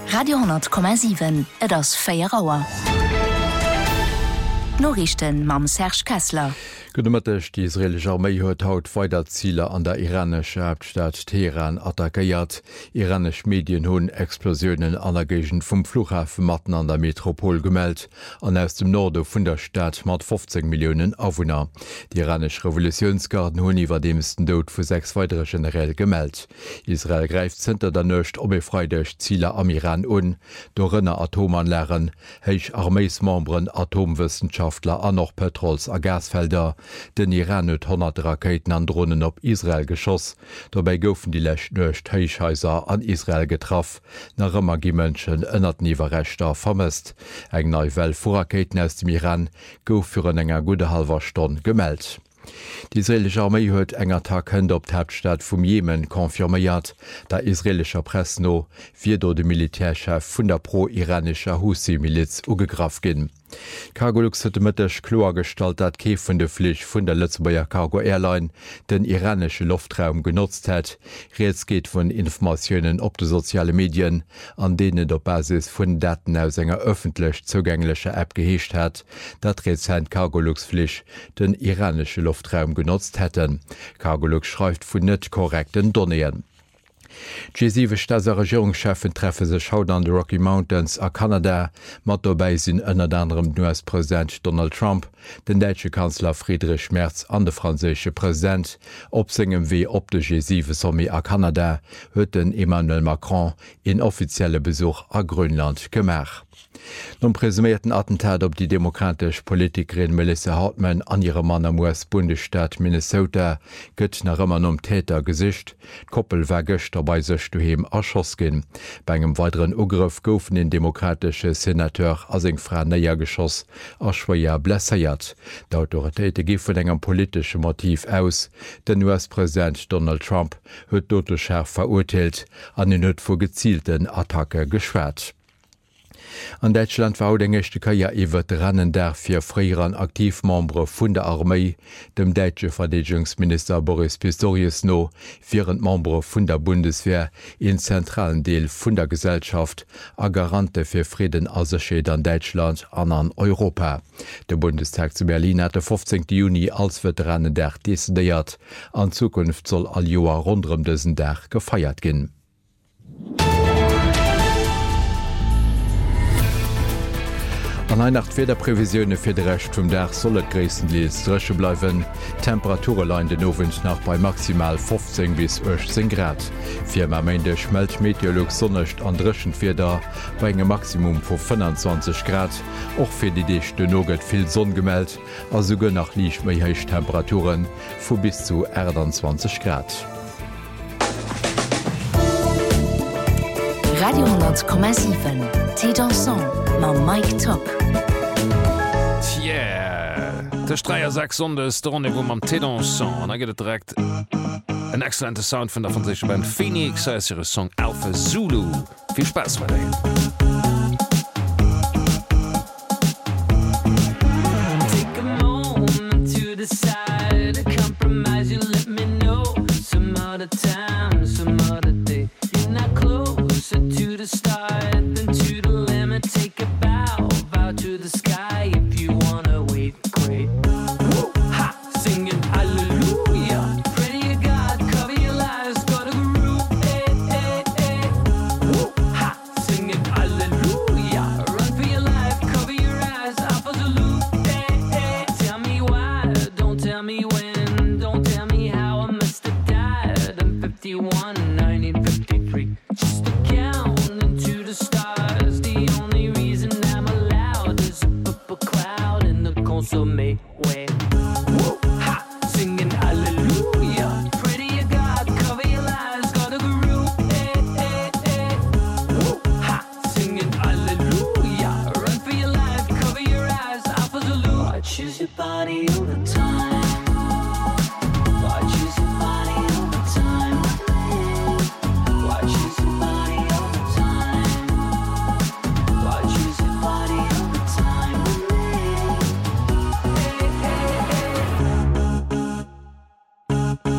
Radio 10,7 et ass 4 Auer. Norrichten mam Serge Kessler. Gënnemëtteg die israelsche Armee huet haut weiter Ziele an der iranesche Hauptstadt Teheran attackéiert. Iranesch Medien hunn Explosionen an der Gegend vum Flughafen Matten an der Metropol gemeldt, an aus dem Norde vun der Stadt mat 15 Millionen Awohner. Die iranesch Revolutionsgarden hunn iwwer demsten Dod vu 6 weitere generell gemeldt. Israel greift zenter der nëcht obefreidech Ziele am Iran un, do rënner Atomanlären, héich Armeesmembren, Atomwissenschaftler an noch Petrols a Gasfelder. Den Iran huet 100 Raketen an Drohnen op Israel geschoss. Dabei goufen die Lächt nøcht Heichhäuser an Israel getraff. Nach ëmmer gi Mënschen ënnert Niwerrechter vermisst. Eg neii Well Vorraketen aus dem Iran gouf fir en enger gute halber Stonn gemeldt. Die israelsche Armee huet enger Tag hënd op d'Hauptstadt vum Jemen konfirméiert, der israelscher Press no fir do de Militärchef vun der pro-iranescher Houthi-Miliz ugegraf ginn. Cargolux huet mëttech klar stalt, dat kee vun de Flich vun der Lützebauer Cargo Airline den iranesche Luftraum genutzt hett. Reets geht vun Informationoen op de soziale Medien, an denen der Basis vun Daten aus enger öffentlich zugänglicher App geheescht hat, dat Reetsend Cargolux Flich den iranesche Luftraum genutzt hätten. Cargolux schreift vun net korrekten Donneien. G7 Staatsregierungschefen treffe sech haut an de Rocky Mountains a Kanada, mat dobäi sinn ënner anderem US-Präsident Donald Trump, den däitsche Kanzler Friedrich Merz an de franzésche Präsident, op segem wie op de G7-Sommit a Kanada huet den Emmanuel Macron en offizielle Besuch a Grönland gemach. Nom presumierten Attentat op die demokratisch Politikerin Melissa Hartman an ihre Mann am US-Bundesstaat Minnesota gëtt nach ëmmer um Täter gesicht. Koppel war gëcht dabei sech duheem erschoss ginn. Bei engem weiteren Ugriff goufen den demokratische Senateur as eng Fra Neier geschoss a schwéier blässeiert. D'Autoritéite gi vun engem politische Motiv aus. Den US-Präsident Donald Trump huet Todesschärf verurteilt, an den huet vu gezielten Attacke geschwert. An Deutschland war engchte Kaier iwwer rennen der fir freieren Aktivmembre vun der Armee, dem deitsche Verteidigungsminister Boris Pistorius no, virend Membre vun der Bundeswehr in zentralen Deel vun der Gesellschaft a Garante fir Frieden Asserscheed an Deutschland an Europa. Der Bundestag zu Berlin hat den 15. Juni als Veteranen der décidéiert. An Zukunft soll all Joer rundum dësen Dach gefeiert ginn. An Einacht fir der Prävisionune fir de Recht vum Dach sollet gréessenlies dresche bleiwen, Temperatureline den Nowend nach bei maximal 15 bis 18 Grad. Firma méende schmelt Meteorolog sonnecht an dreschen Fider bei engem Maximum vu 25 Grad, och fir die Dichte noget vill Sonn gemeldt, as gën nach liich méi héich Temperaturen vu bis zu 20 Grad. Radio 10,7 Té dansant ma Mike Top. Der Streier 6 Sondes Donne wo man Té dansant an gët direkt en exzellente Sound vun der franzésche Band Phoenix ihre Song Alpha Zulu. Viel Spaß bei dir.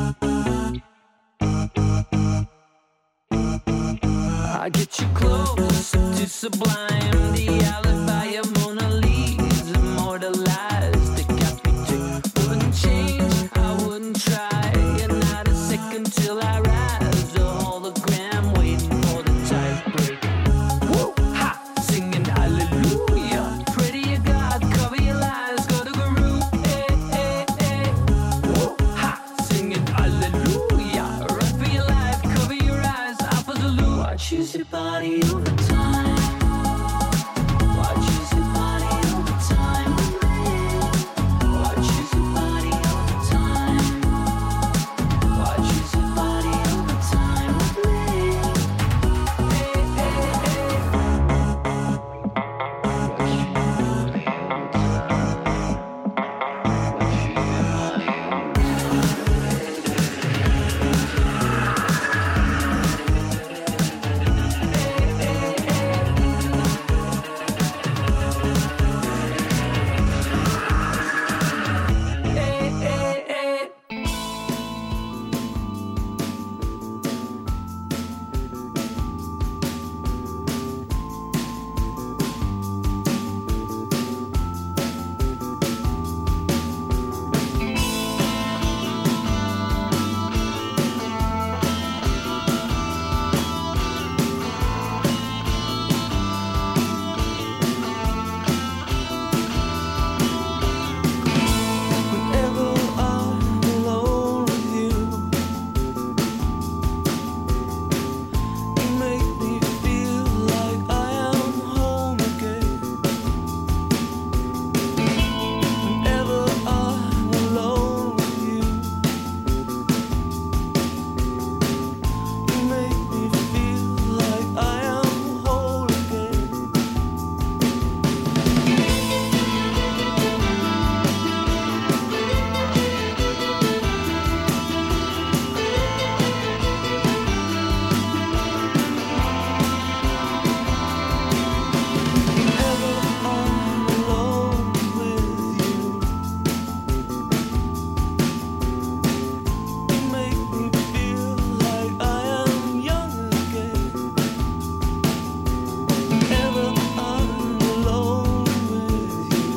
I get you close. too sublime. The alibi of Mona Lisa immortalized. The captain wouldn't change, I wouldn't try. And not a second till I rise. A hologram waiting for the tide break. Woo! Ha! Singing hallelujah. Pray to your God, cover your lies, go to Guru. Eh, eh, eh. Woo! Ha! Singing hallelujah. Run for your life, cover your eyes, Alpha Zulu. Watch use your body over time. Watch use your body over time. Watch use your body over time. Watch use your body over time with me. Hey, hey, hey. Watch your body over time. Watch your body over time. Whenever I'm alone with you, you make me feel like I am home again. Whenever I'm alone with you, you make me feel like I am whole again. Whenever I'm alone with you, you make me feel like I am young again. Whenever I'm alone with you,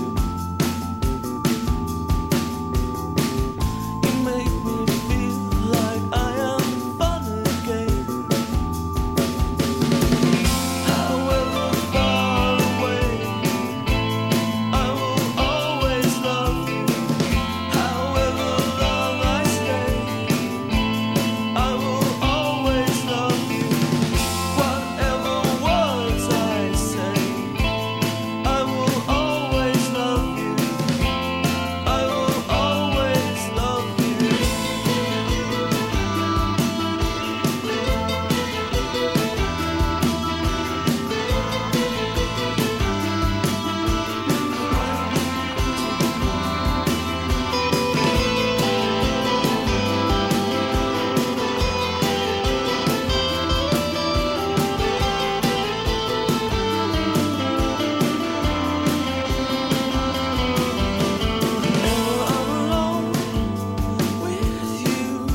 you make me feel like I am fun again. However far away, I will always love you. However long I stay, I will always love you. Whatever words I say, I will always love you. I will always love you. Whenever I'm alone with you,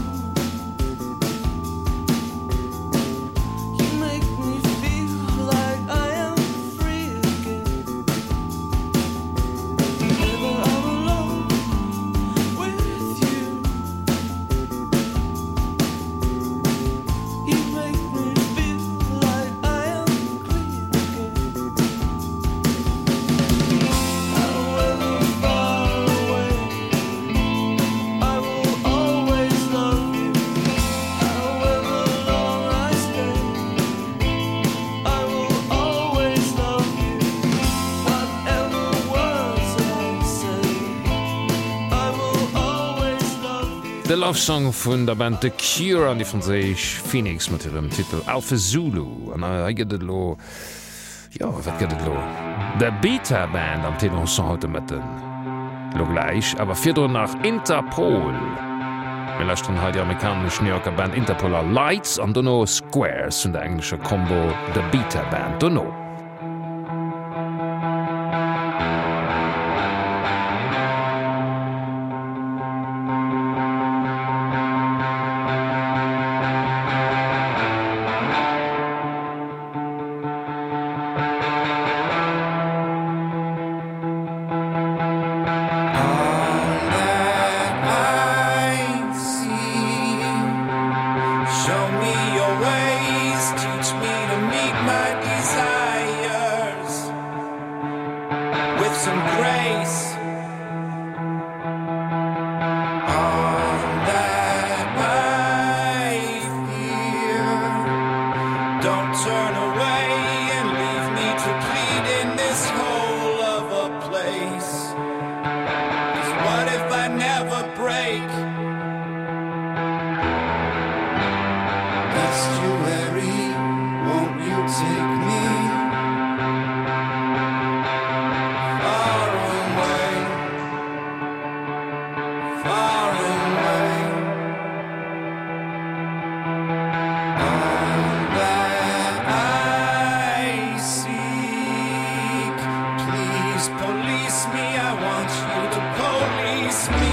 you make me feel like I am free again. Whenever I'm alone with you, you make me feel like I am free again. However far away, I will always love you. However long I stay, I will always love you. Whatever words I say, I will always love you. De Love-Song vun der Band The Cure an die Franzéich Phoenix mat ihrem Titel Alpha Zulu an gët lo ja wat gëtt lo. Der Beta Band am Telonson haute Metten lo gleich, aber firdo nach Interpol. Melächten hat die amerikasch New Yorker Band Interpolar Lights an Donno Squares vun der englische Combo The Beta Band Donno. don't turn away and leave me to plead in this hole of a place. 'Cause what if I never break? Estuary, won't you take me far away, far away? All that I seek, please police me. I want you to police me,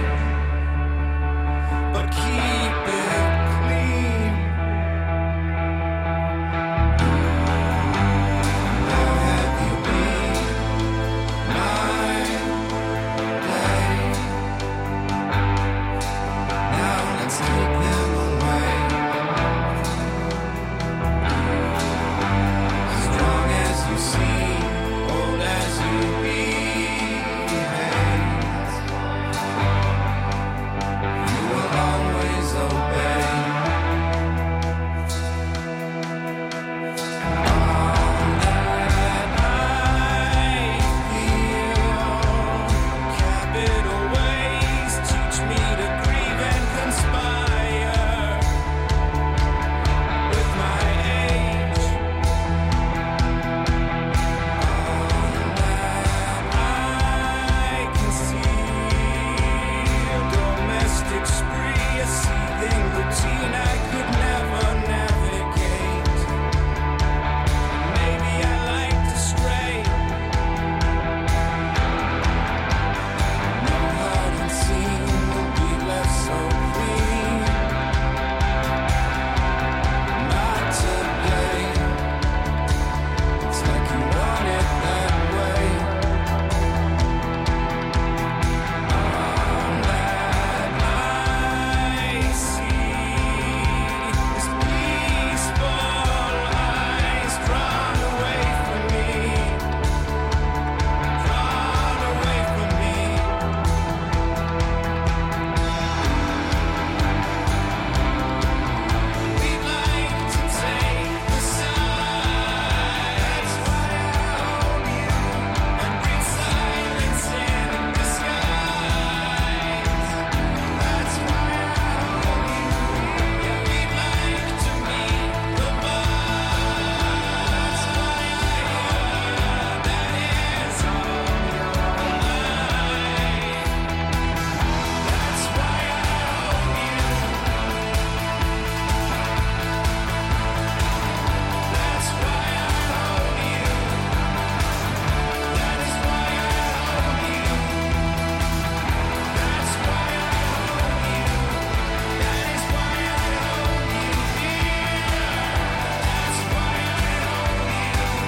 but keep it clean. Where have you been? Night, day. Now let's take them away. Strong as you seem, bold as you behave, you will always obey. All that I feel, capital ways teach me to grieve and conspire with my age. I can see domestic spree, a seething routine I could never navigate. Maybe I like to stray. No heart unseen will be left so clean. Not today. It's like you want it that way. All that I see is peaceful eyes drawn away from me, drawn away from me. We'd like to take the side. That's why I hold you and breathe silence in disguise. That's why I hold you. Yeah, we'd like to meet the buzz. That's why I heard that is all your life. That's why I hold you. That's why I hold you. That is why I hold you. That's why I hold you. That is why I hold you dear. That's why I hold you.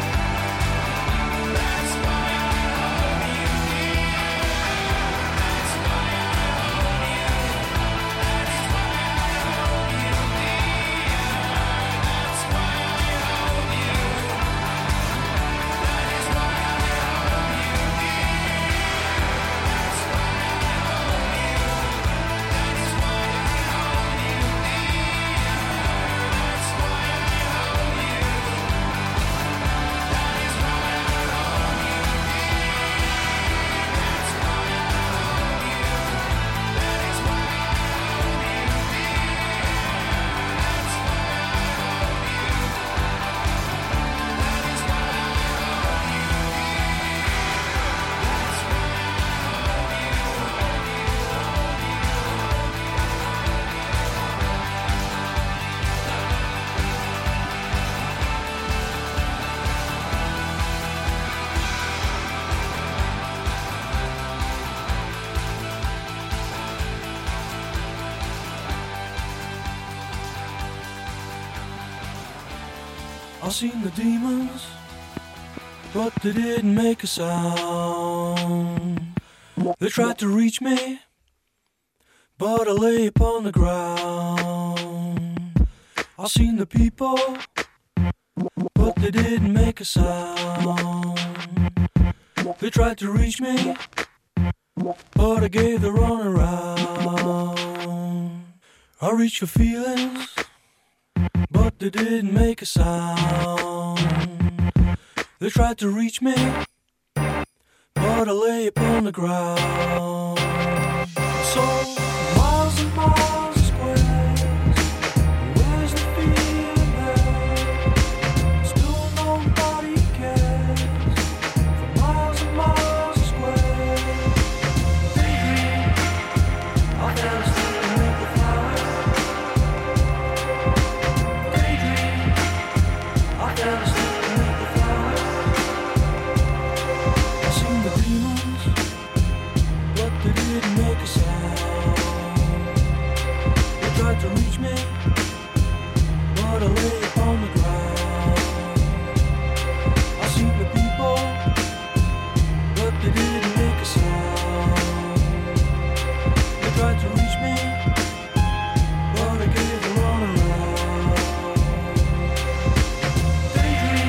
That's why I hold you dear. That's why I hold you. That is why I hold you dear. That's why I hold you. That is why I hold you dear. That's why I hold you. That is why I hold you dear. That's why I hold you. That is why I hold you dear. That's why I hold you. That is why I hold you dear. That's why I hold you. That is why I hold you. That's why I I've seen the demons, but they didn't make a sound. They tried to reach me, but I lay upon the ground. I've seen the people, but they didn't make a sound. They tried to reach me, but I gave the run around. I reach for feelings, but but they didn't make a sound. They tried to reach me, but I lay upon the ground. So miles and miles of squares, where's the feeling there? Still nobody cares. For miles and miles of squares, daydream, I fell asleep beneath the flowers. Daydream, I fell asleep beneath the flowers. I seen the demons, but they didn't make a sound. They tried to reach me, but I lay upon the ground. I seen the people, but they didn't make a sound. They tried to reach me, but I gave the run around. Daydream,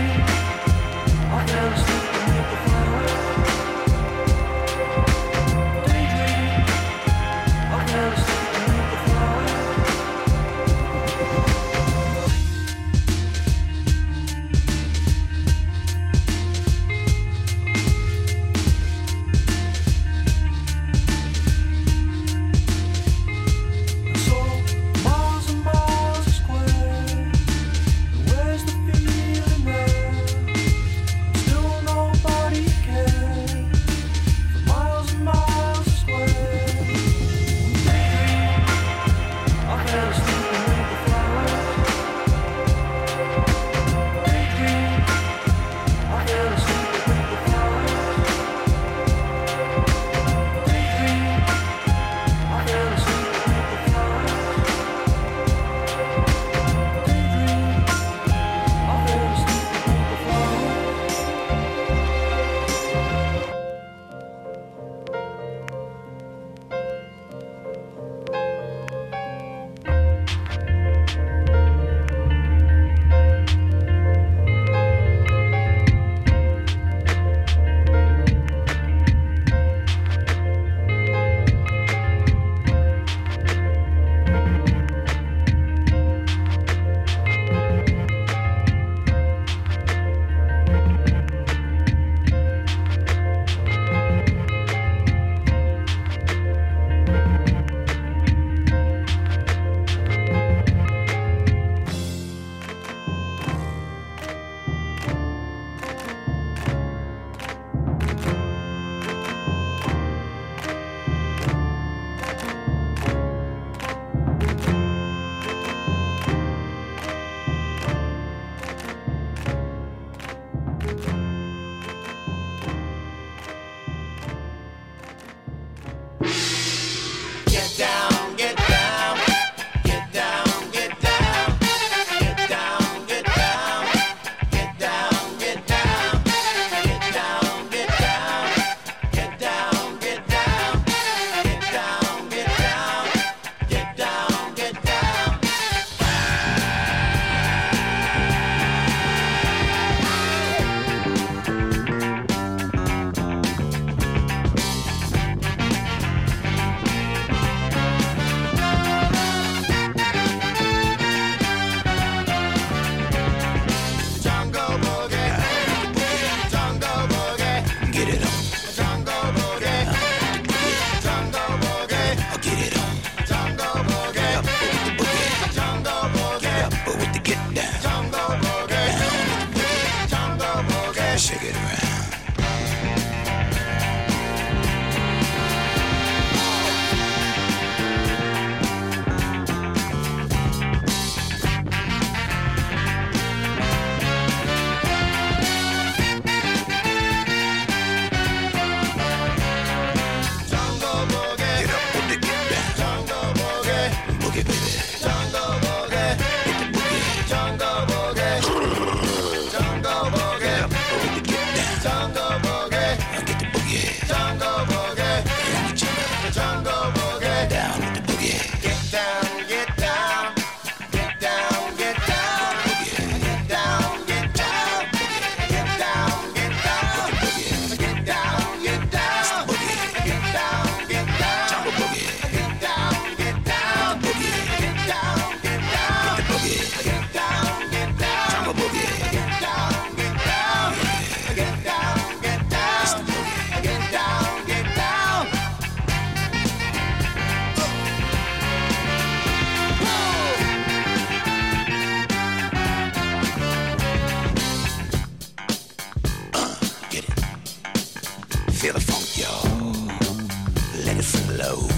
Feel the funk, y'all. Let it flow.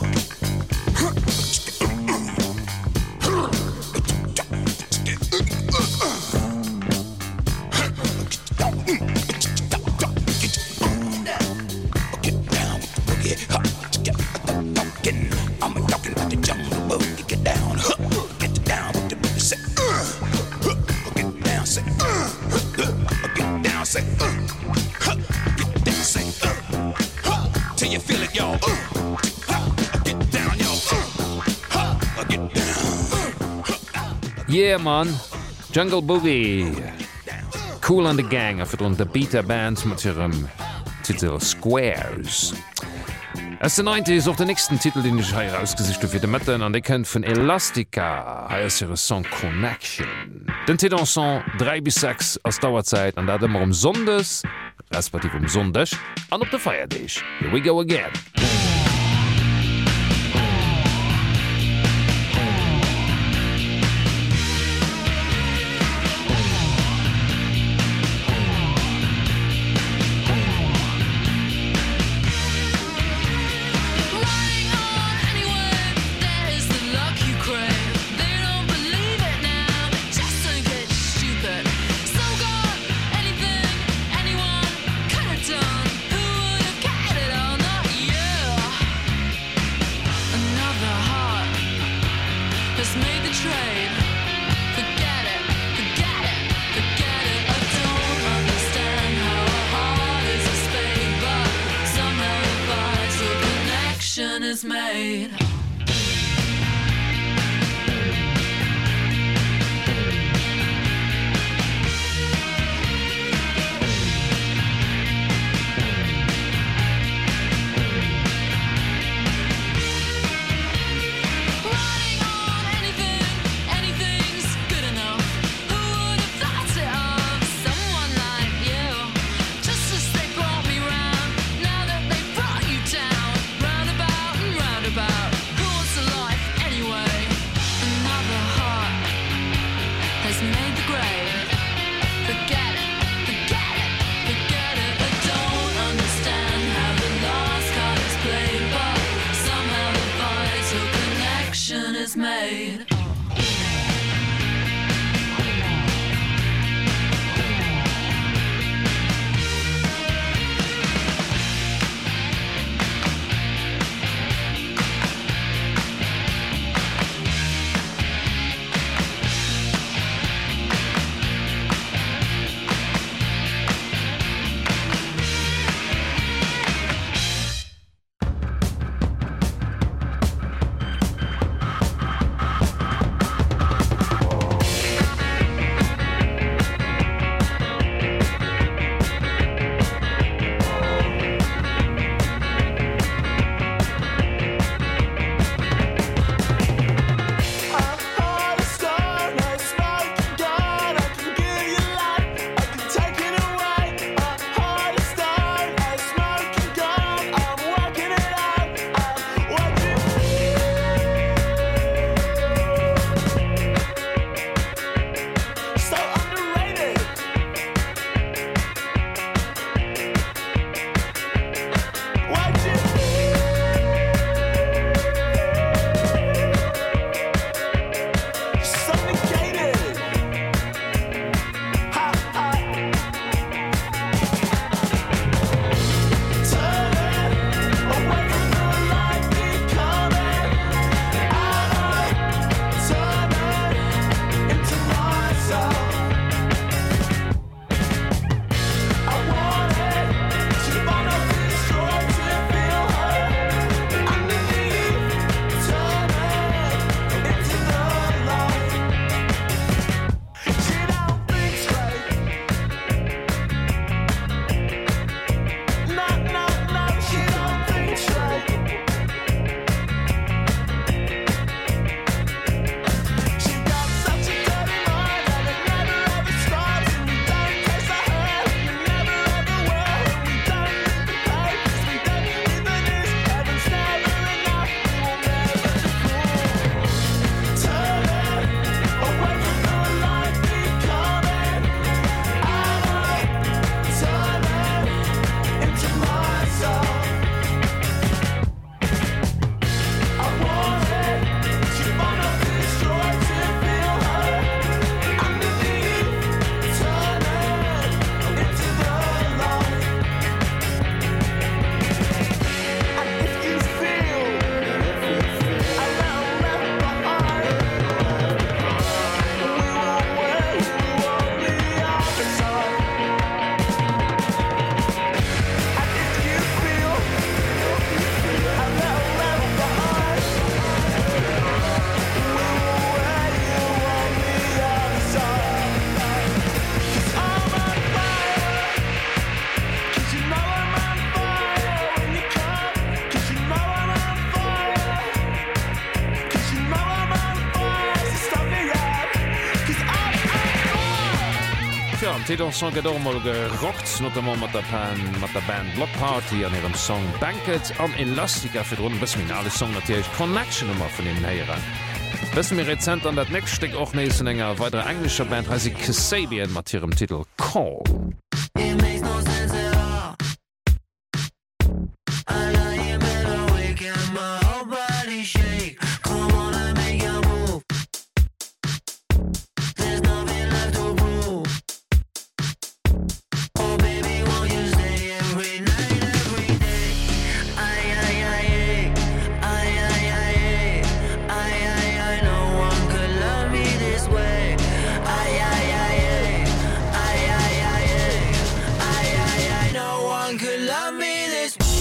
Till you feel it, y'all. Get down, y'all. Get down. Yeah, man. Jungle Boogie. Cool an de Gang a run de Beta-Band mat hirem Titel Squares. Es den 90s auf den nächsten Titel den ich hier ausgesicht fir de Mëtten an de kennt vun Elastica heiers ihre Song Connection. Den Titel Song 3 bis 6 aus Dauerzeit an dat immer Sondes, respektiv Sondech an op de Feierdeich. Here we go again. Anyone could have done. Who would have cared at all? Not you. Titelson get mal gerockt not mat der Band Block Party an ihrem Song Banket an Elastica fir run bis finale Song natürlich Connection immer von den Näheren. Bis mir Rezent an dat nächste och ne enger weitere englischer Band he Kasabian mat ihrem Titel Call. It makes no sense at all. I lie in bed awake and my whole body shake. Come on and make a move. There's nothing left to prove. Oh baby, won't you stay every night, every day? I, no one could love me this way. No one could love me this way.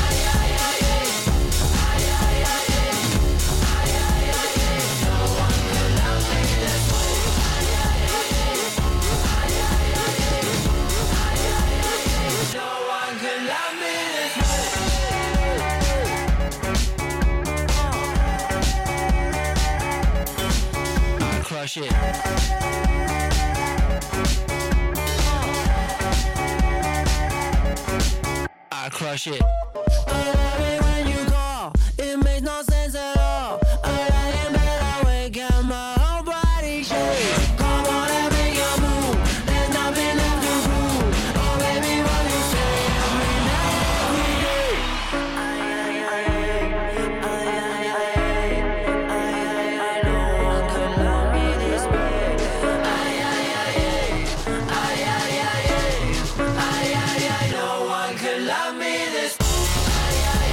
Crush it. I crush it. I love it when you call. It makes no sense at all. I lie in bed awake and my whole body shakes. Come on and make a move. There's nothing left to prove. Oh baby, won't you stay every night, every day? No one could love me this way. No one could love me this way.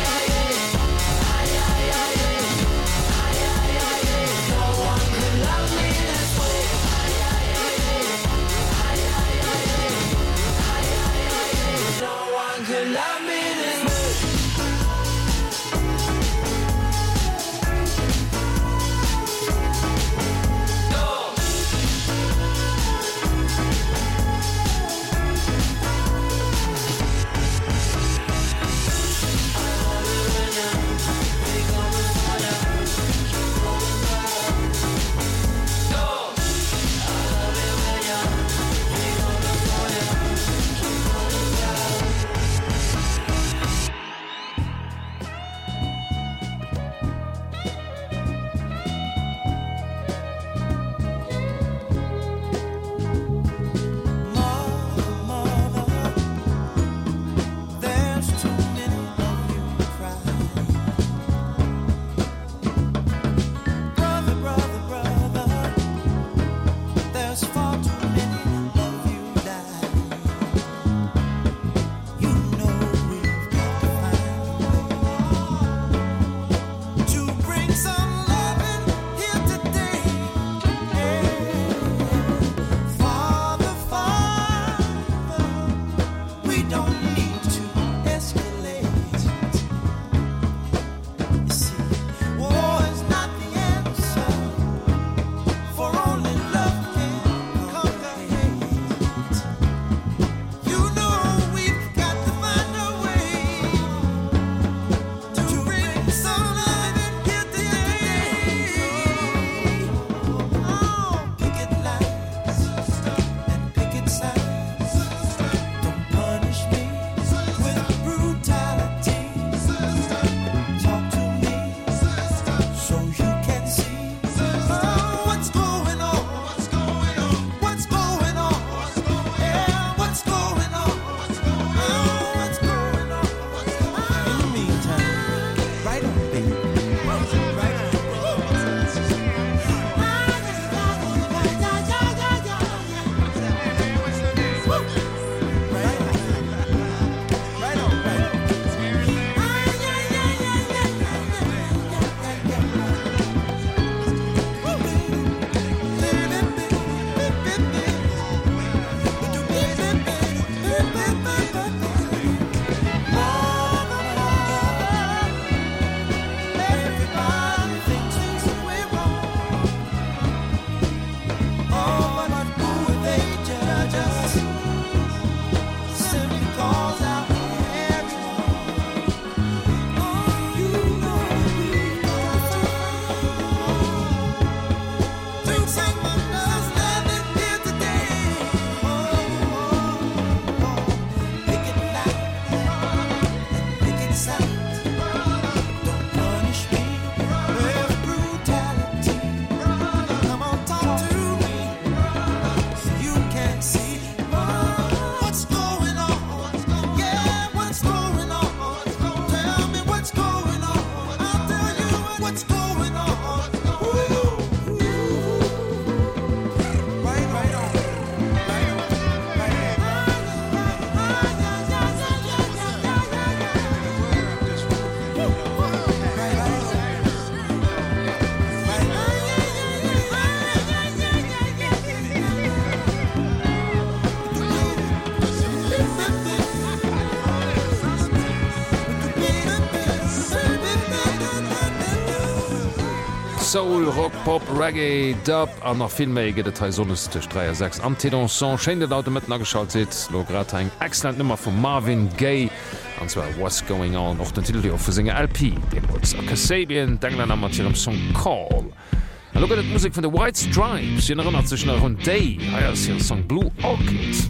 Soul, Rock, Pop, Reggae, Dub an nach Filmméi gët et sonnestech 36 am Tédonson Schein den Auto mit nageschaltet, lo grad eng excellent Nummer vum Marvin Gaye anwer What's Going On noch den Titel auf singe LP, dem Holz a Kasabian, Dengland am matierem Song Call. Lo gët et Musik vun de White Stripes, je ënner sech nach run Day, eiers hier Song Blue Orchid.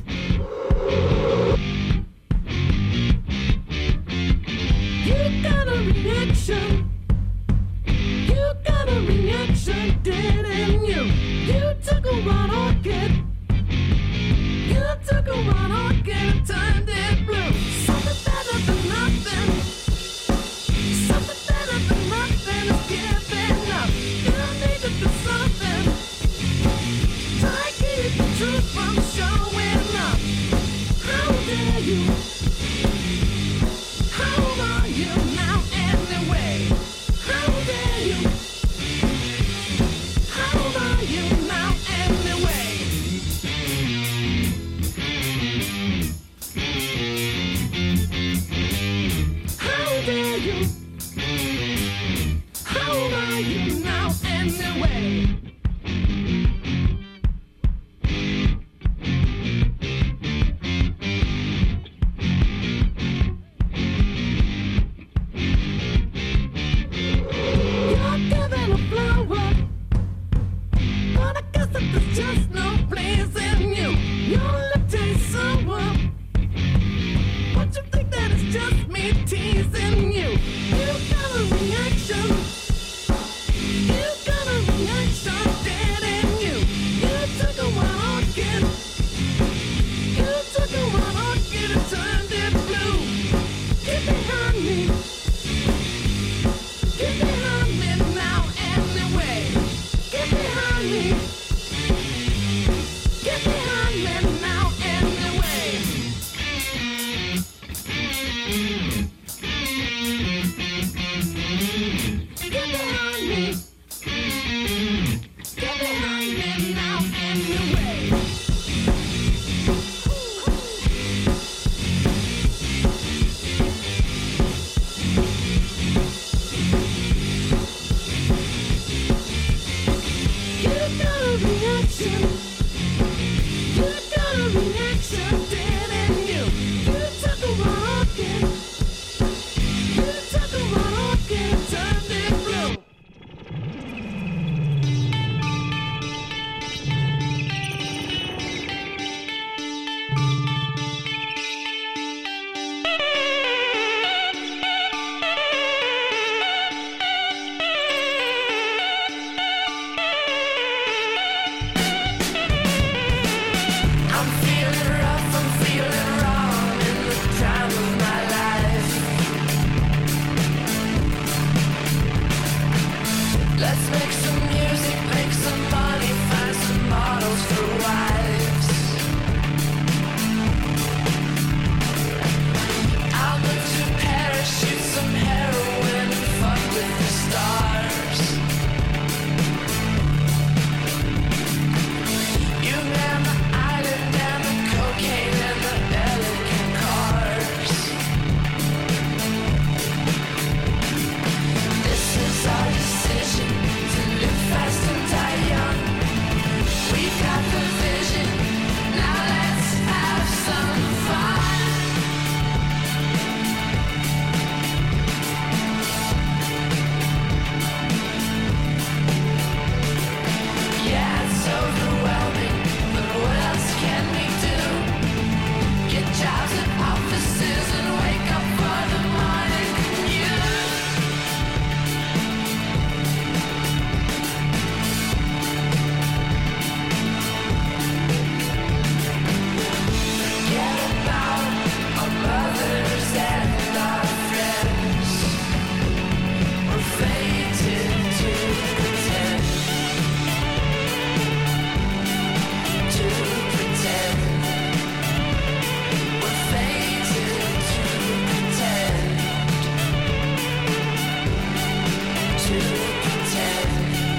You got a reaction. You got a reaction, didn't you? You took a one orchid. You took a one orchid and turned it blue. Something better than nothing. Something better than nothing is giving up. You need to do something. Try to keep the truth from showing up. How dare you? How are you now anyway? How dare you? How are you now anyway? How dare you? How are you now anyway? You're giving a flower, but I guess that there's just no place in you. Your lip tastes sour, but you think that it's just me teasing you. You got a reaction. You got a reaction, didn't you? You took a one orchid. You took a one orchid and turned it blue. Get behind me. Get behind me now anyway. Get behind me. Get behind me now anyway. Get behind me. Get behind me now anyway. You got a reaction. You got a reaction, didn't you? You took a rocket. You took a rocket and turned it blue. I'm feeling rough, I'm feeling wrong in the time of my life. Let's make some music, make some money, find some models for wives. I'll move to Paris, shoot some heroin and fuck with the stars. You man the island and the cocaine and the elegant cars. This is our decision to live fast and die young. We've got the vision, now let's have some fun. Yeah, it's overwhelming, but what else can we do? Get jobs at offices and wake up for the morning commute. Forget about our brothers and our friends. We're fated to pretend. To pretend. We're fated to pretend. To pretend.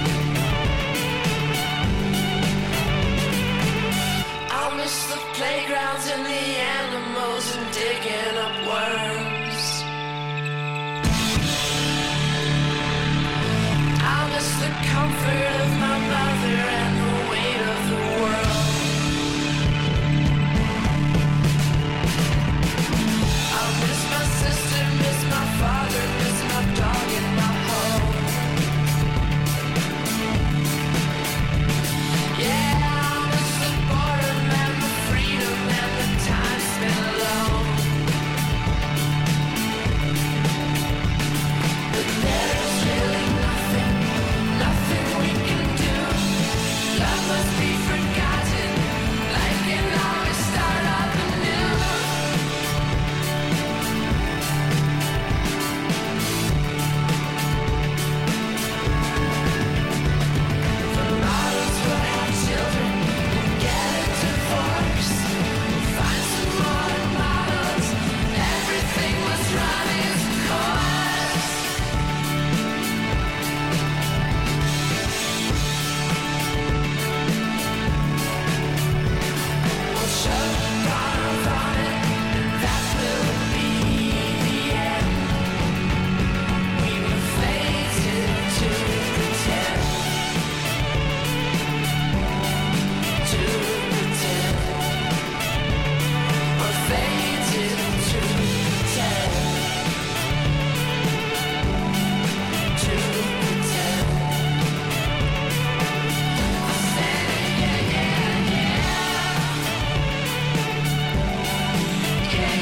I'll miss the playgrounds and the animals and digging up worms. I'll miss the car comfort of my mother and the weight of the world. I miss my sister, miss my father, miss my dog and my home. Yeah, I miss the boredom and the freedom and the time spent alone. But there's really nothing we can do. Love must be forgotten. Life can always start up anew. The models will have children, we'll get a divorce, we'll find some more models. Everything must run its course. We'll shut down on it, that will be the end. We were fated to pretend, we're fated to pretend, I said yeah, yeah, yeah. Yeah,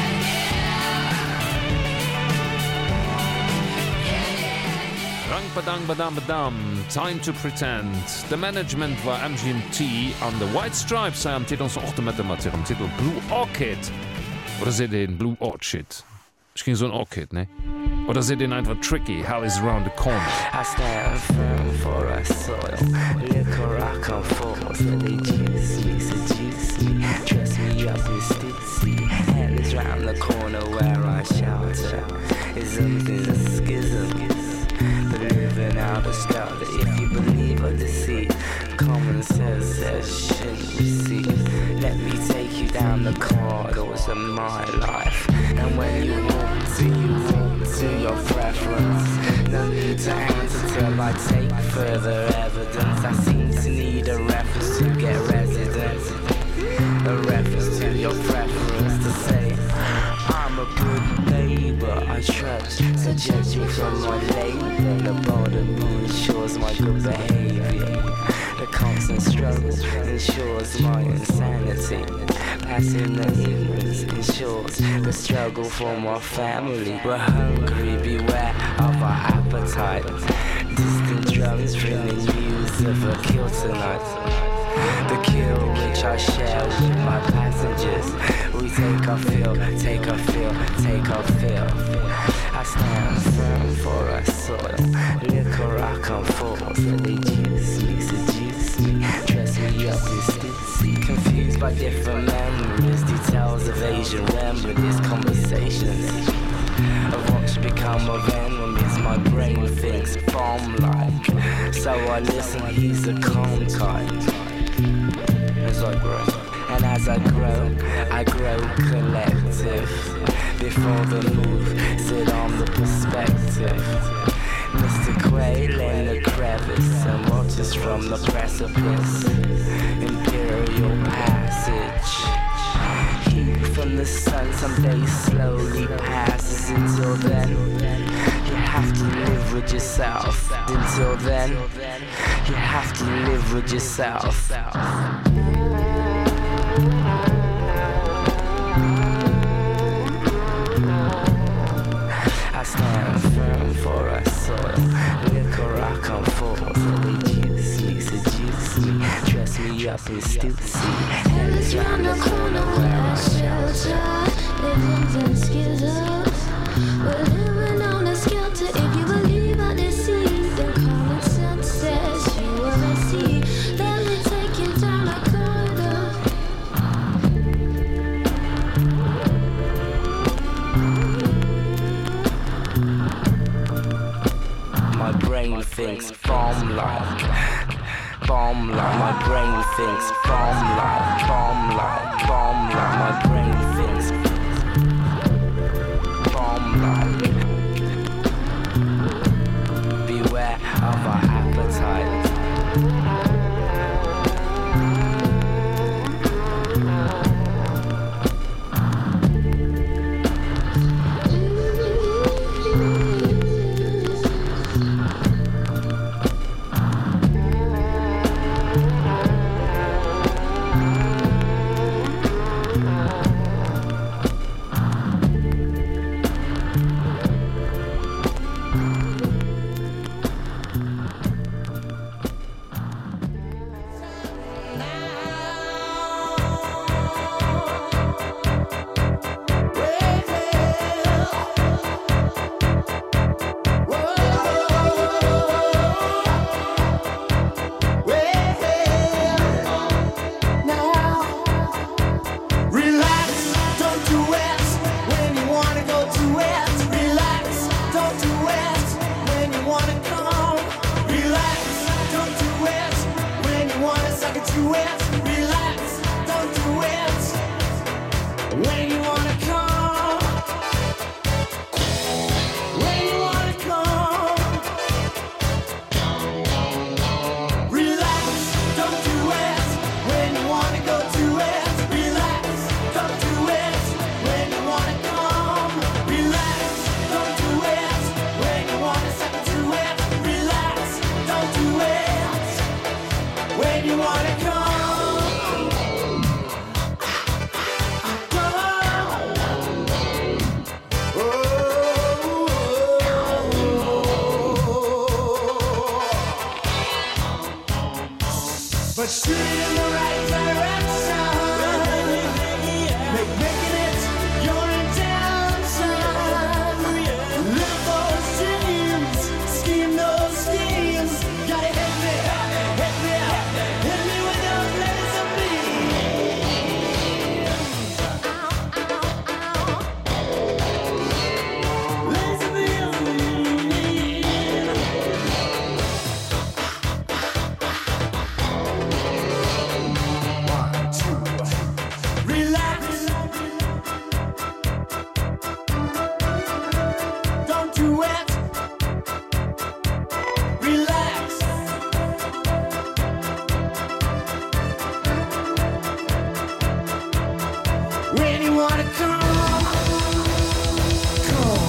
yeah, Rang badang badam badam, time to pretend. De Management war MGMT an de White Stripes am Titel och met dem ihrem Titel Blue Orchid. Oder se den Blue Orchid? Ich ging so ein Orchid, ne? Oder se den einfach tricky, Hell is around the corner. I stand firm for our soil. Liquor I come forth, they juice me, seduce me, dress me up in stitsy. Hell is round the corner where I shelter. Isms is a schism. But living out a style that if you believe or deceit, common sense says shouldn't receive. Let me take you down the corridors of my life. And when you walk to your preference. No need to answer till I take further evidence. I seem to need a reference to get residence. A reference to your preference to say I'm a good neighbor, I trust. So judge me from my label. The bottom ensures my good behavior. The constant struggle ensures my insanity. Passing the ignorance ensures the struggle for my family. We're hungry, beware of our appetite. Distant drums bringing news of a kill tonight. The kill which I share with my passengers. We take our fill, take our fill, take our fill. I stand firm for our soil. Liquor I come forth, they juice me, seduce me, dress me up in stitsy. Confused by different memories, details of Asian remedies, conversations of what's become of enemies. My brain thinks bomb-like, so I listen, he's a calm kind. As I grow, and as I grow collective. Before the move, sit on the perspective. Mr. Quail in the crevice and watches from the precipice. Imperial passage. Heat from the sun someday slowly passes. Until then, you have to live with yourself. Until then, you have to live with yourself. I stand firm for our soil. Liquor I come forth, they juice me, seduce me, dress me up in stitsy. Hell is round the corner where I shelter. Living in skizzles, we're living on a skelter. If you believe I deceive, then common sense says you are a sea. Let me take you down a corridor. My brain thinks bomb-like. My brain thinks bomb-like. My brain thinks bomb-like. Beware of our appetite. when you wanna come, when you wanna come. Relax, don't do it when you wanna go to it. Relax, don't do it when you wanna come. Relax, don't do it when you wanna suck to it. Relax, don't do it when you wanna come. But shoot it in the right direction. Making it your intention. Live those dreams, scheme those schemes. Gotta hit me, hit me up, hit me with those letters of me. Letters of me. Relax. Don't do it. Relax. When you wanna come, come.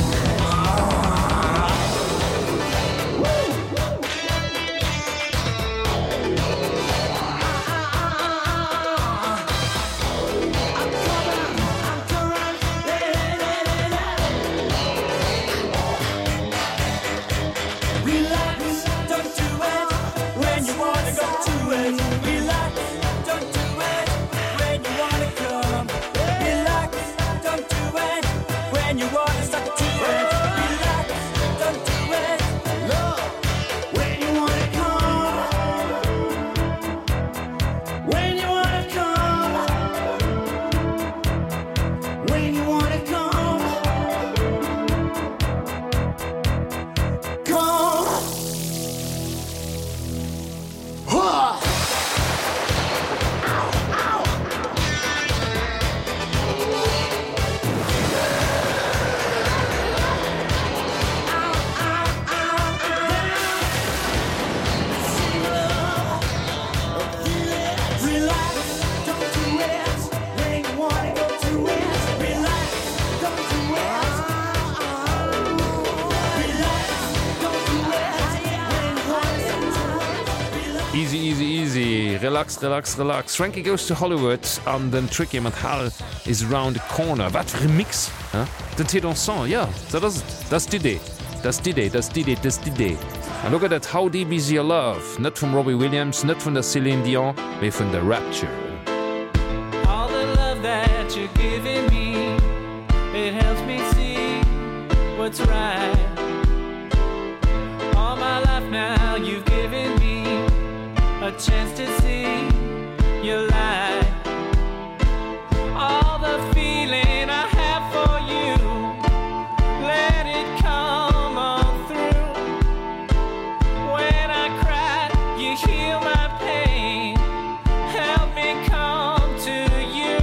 Relax, don't do it when you wanna go to it. Relax, don't do it when you wanna come. Relax, don't do it when you wanna suck to it. Relax, don't do it, love, when you wanna come. When you wanna come. When you wanna come. Come. Huh. Relax, don't do it when you wanna go to it. Relax, don't do it. Relax, don't do it when you wanna go to it. Easy, easy, easy. Relax, relax, relax. Frankie goes to Hollywood and den Tricky mit Hall is round the corner. Was für ein Mix? Huh? Den Titel Song, ja, das die Idee. Das die Idee, das die Idee, das die Idee. And look at that, How Deep Is Your Love? Nicht von Robbie Williams, nicht von der Celine Dion, aber von der Rapture. All the love that you're giving me, it helps me see what's right. All my life now you've given me a chance to see your light. All the feeling I have for you, let it come on through. When I cry, you heal my pain. Help me come to you.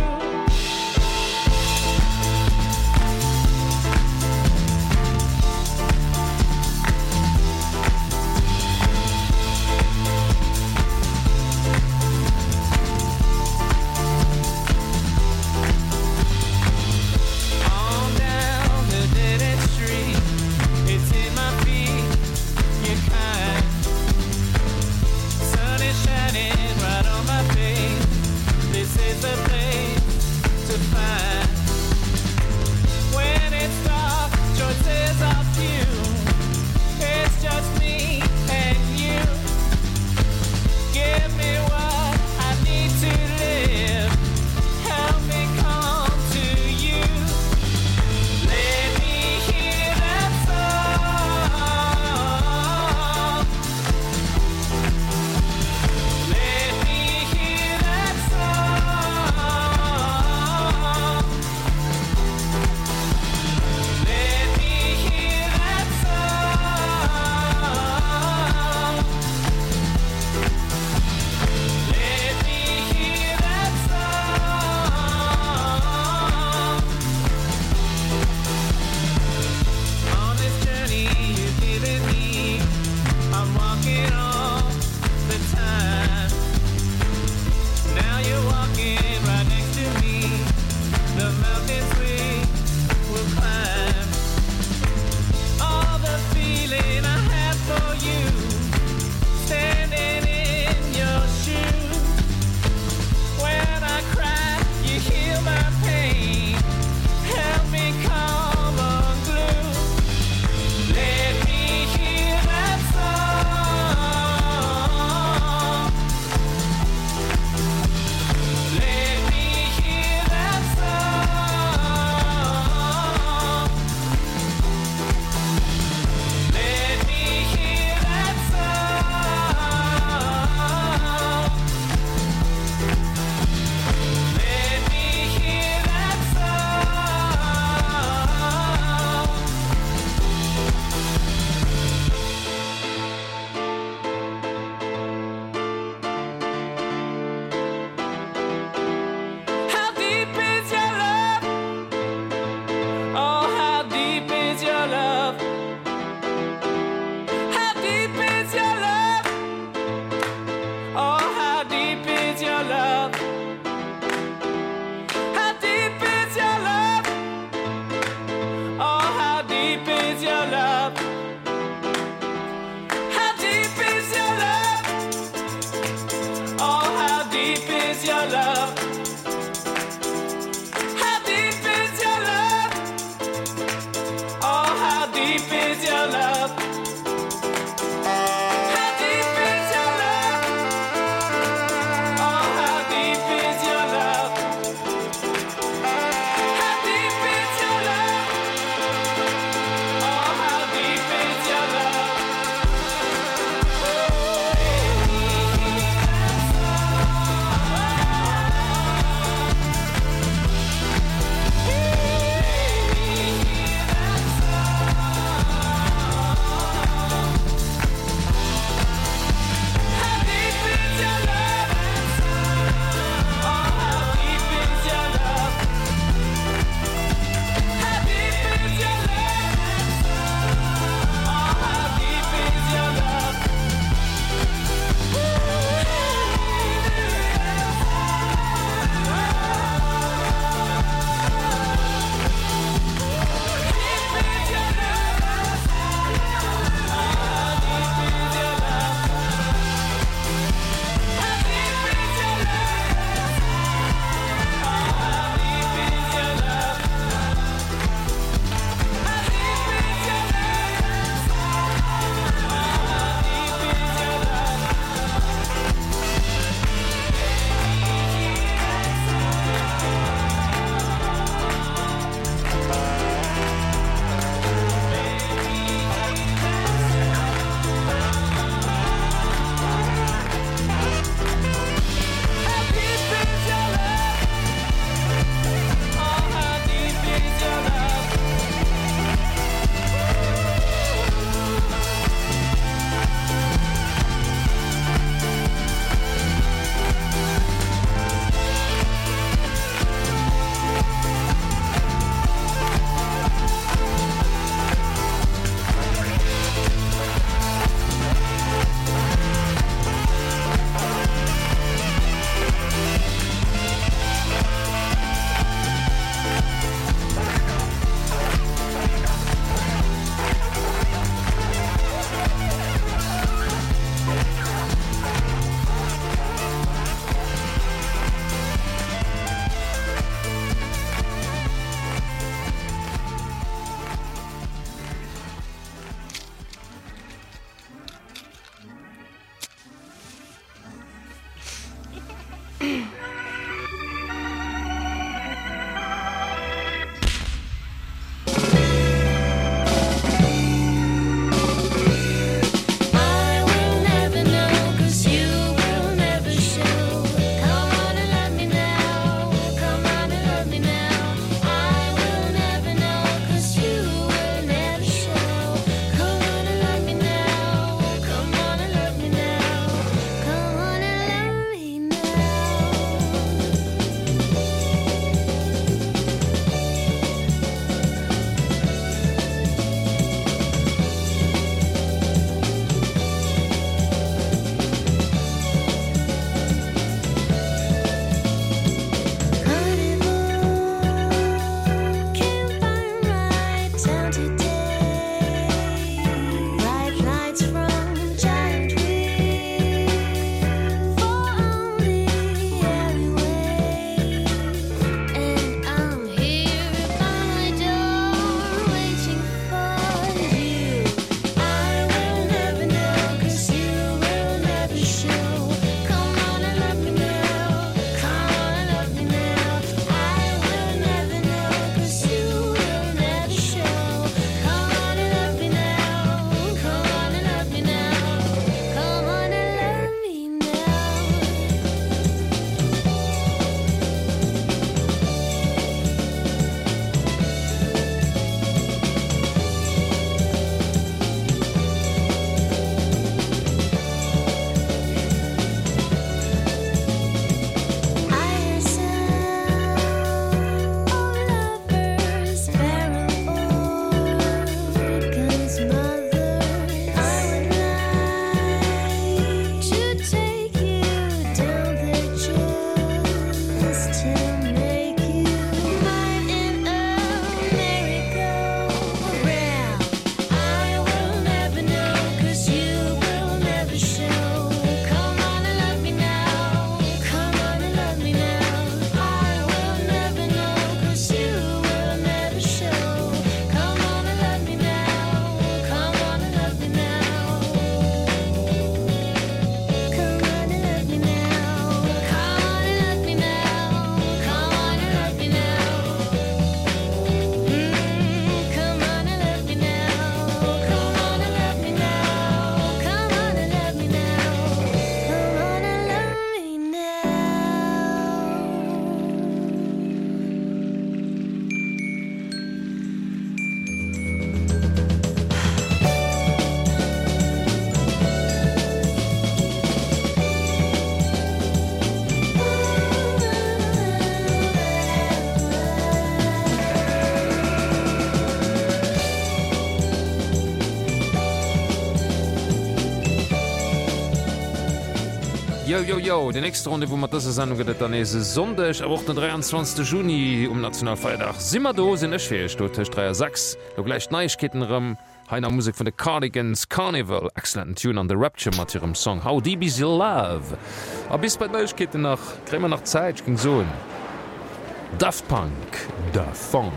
Jo, die nächste Runde, wo man das Sendung geht, dann ist es Sonntag, aber auch den 23. Juni Nationalfeiertag. Sind wir da, sind es schwierig, du hast 3:06, du gleich Neuigkeiten rum, heiner Musik von den Cardigans, Carnival, excellent Tune an The Rapture mit ihrem Song How Deep Is Your Love. Aber bis bei Neuigkeiten noch, kriegen wir noch Zeit, ich ging so. Daft Punk, Da Funk.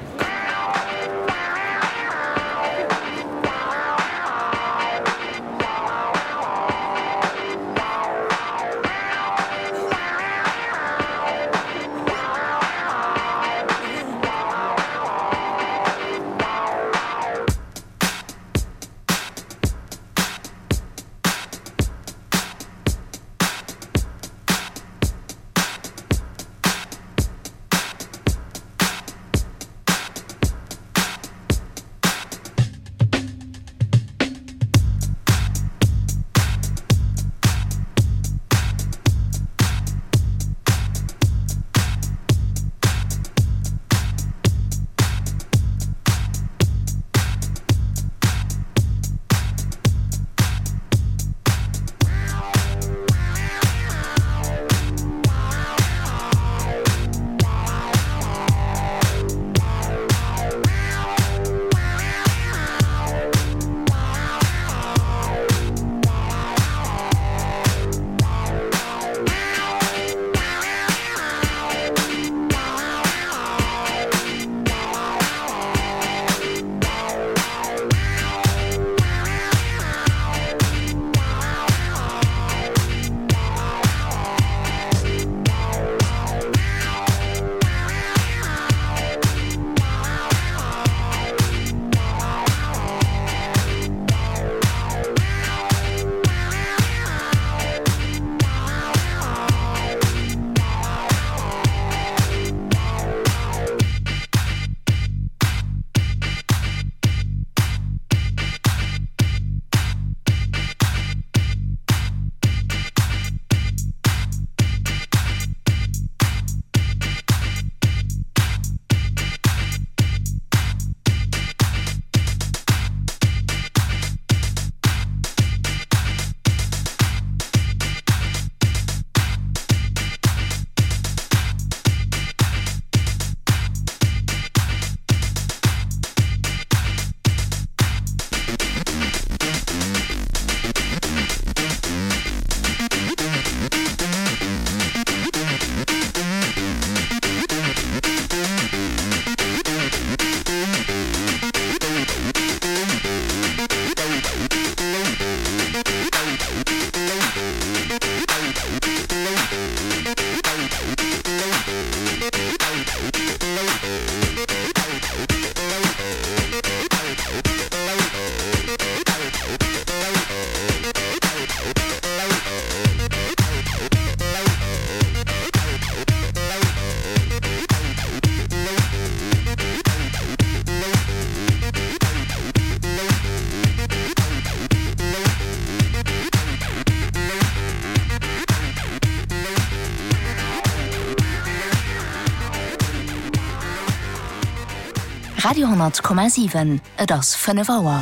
Radio 10,7 et ass 5 Auer.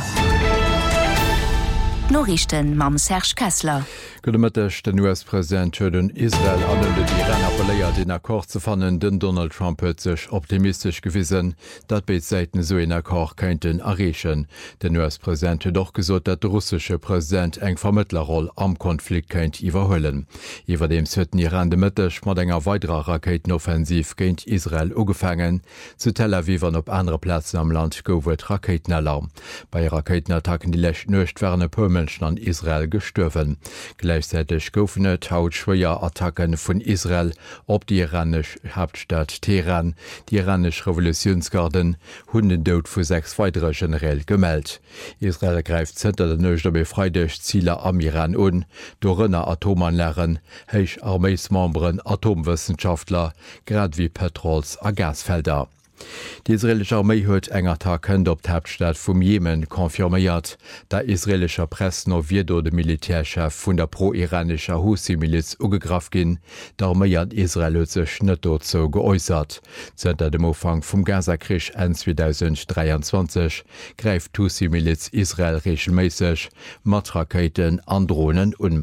Norrichten mam Serge Kessler. Gëmmetteg den US-Präsident huet den Israel anëlle die Iran appelléiert den Akkor ze fannen, den Donald Trump huet sech optimistisch gewissen, dat beit Säiten so en Akkor kéinten erreechen. Den US-Präsident huet doch gesot, dat de russische Präsident eng Vermittlerroll am Konflikt kéint iwwerhëllen. Iwer dem hueten Iran de Mëttech mat enger weiterer Raketenoffensiv géint Israel ugefangen, zu Tel Aviv an op andere Plätzen am Land gouft Raketenalarm. Bei Raketenattacken die lächt nøcht wärne Pëmenschen an Israel gestürwen. Gleichzeitig goufen et haut schwéier Attacken vun Israel op die iranisch Hauptstadt Teheran. Die iranisch Revolutionsgarden hunn den Dout vu 6 weitere generell gemeldt. Israel greift zenter den nøchter befreidech Zieler am Iran un, do rënner Atomanlären, héich Armeesmembren, Atomwissenschaftler, grad wie Petrols a Gasfelder. Die israelsche Armee huet enger Tagen op d'Hauptstadt vum Jemen konfirméiert, da israelscher Press no wiedo de Militärchef vun der pro-iranischer Houthi-Miliz ugegraf ginn, d'Armee an Israel huet sech net dozo geäussert. Zter dem Ufang vum Gazakrich en 2023 gräift d'Houthi-Miliz Israel regelméisseg mat Raketen an Drohnen un.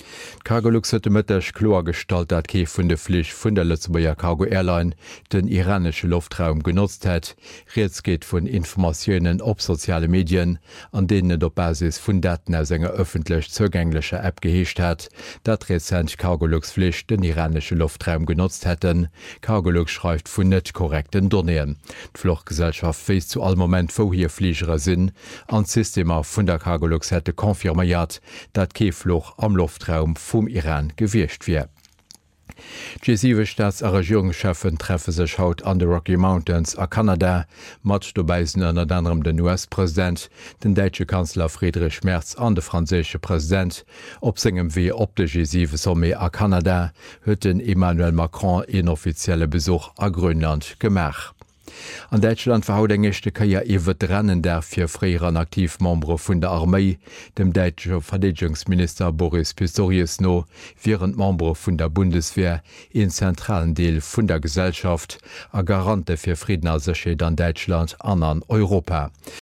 Cargolux huet mëttech klar stalt, dat kee vun de Flich vun der Lützeburger Cargo Airline den iranesche Luftraum genutzt hett. Reets geht vun Informationoen op soziale Medien, an denen et op Basis vun Daten aus enger öffentlich zugänglicher App geheescht hat, dat rezent Cargolux Flich den iranesche Luftraum genutzt hätten. Cargolux schreibt vun net korrekten Donnéen. D'Flochgesellschaft weis zu all moment wo hier Fliegere sinn, an Systemer vun der Cargolux hätte konfirméiert, dat Keefloch am Luftraum vum Iran gewircht wie. G7 Staats- a Regierungscheffen treffe sech haut an de Rocky Mountains a Kanada, mat dobeisen an anderem den US-Präsident, den deitsche Kanzler Friedrich Merz an de franzésche Präsident, op segem wie op de G7 Somme a Kanada huet den Emmanuel Macron inoffizielle Besuch a Grönland gemach. An Deutschland verhaut engchte kaier iwwer rennen der fir fréieren Aktivmembre vun der Armee, dem deitsche Verdedigungsminister Boris Pistorius no, virend Membre vun der Bundeswehr en zentralen Deel vun der Gesellschaft a Garante fir Frieden a Secheet an Deutschland an Europa.